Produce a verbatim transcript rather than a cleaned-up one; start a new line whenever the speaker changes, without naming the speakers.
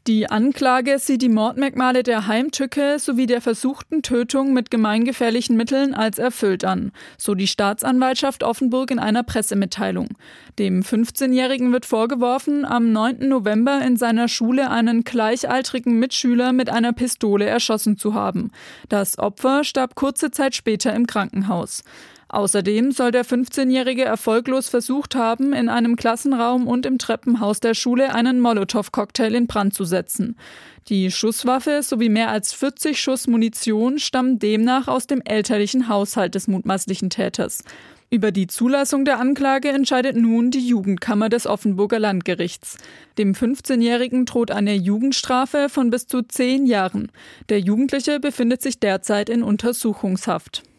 Die Anklage sieht die Mordmerkmale der Heimtücke sowie der versuchten Tötung mit gemeingefährlichen Mitteln als erfüllt an, so die Staatsanwaltschaft Offenburg in einer Pressemitteilung. Dem fünfzehnjährigen wird vorgeworfen, am neunten November in seiner Schule einen gleichaltrigen Mitschüler mit einer Pistole erschossen zu haben. Das Opfer starb kurze Zeit später im Krankenhaus. Außerdem soll der fünfzehnjährige erfolglos versucht haben, in einem Klassenraum und im Treppenhaus der Schule einen Molotow-Cocktail in Brand zu setzen. Die Schusswaffe sowie mehr als vierzig Schuss Munition stammen demnach aus dem elterlichen Haushalt des mutmaßlichen Täters. Über die Zulassung der Anklage entscheidet nun die Jugendkammer des Offenburger Landgerichts. Dem fünfzehnjährigen droht eine Jugendstrafe von bis zu zehn Jahren. Der Jugendliche befindet sich derzeit in Untersuchungshaft.